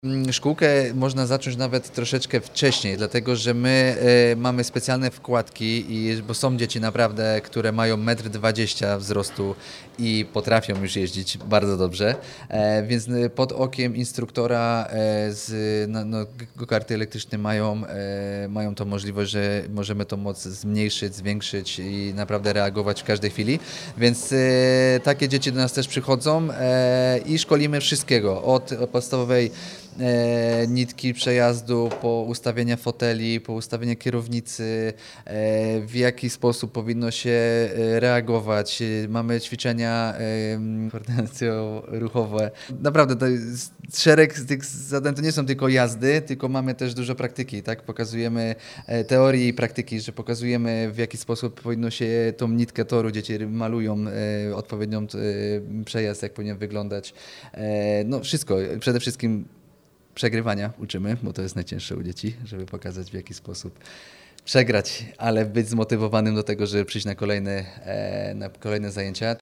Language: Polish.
Szkółkę można zacząć nawet troszeczkę wcześniej, dlatego że my mamy specjalne wkładki, bo są dzieci naprawdę, które mają 1,20 m wzrostu i potrafią już jeździć bardzo dobrze, więc pod okiem instruktora go-karty elektryczne mają tą możliwość, że możemy tą moc zmniejszyć, zwiększyć i naprawdę reagować w każdej chwili, więc takie dzieci do nas też przychodzą i szkolimy wszystkiego, od podstawowej nitki przejazdu, po ustawienia foteli, po ustawienie kierownicy, w jaki sposób powinno się reagować. Mamy ćwiczenia koordynacjo-ruchowe. Naprawdę to jest szereg z tych zadań to nie są tylko jazdy, tylko mamy też dużo praktyki, tak? Pokazujemy teorii i praktyki, że pokazujemy w jaki sposób powinno się tą nitkę toru, dzieci malują odpowiednią przejazd, jak powinien wyglądać. No wszystko, przede wszystkim przegrywania uczymy, bo to jest najcięższe u dzieci, żeby pokazać w jaki sposób przegrać, ale być zmotywowanym do tego, żeby przyjść na kolejne zajęcia.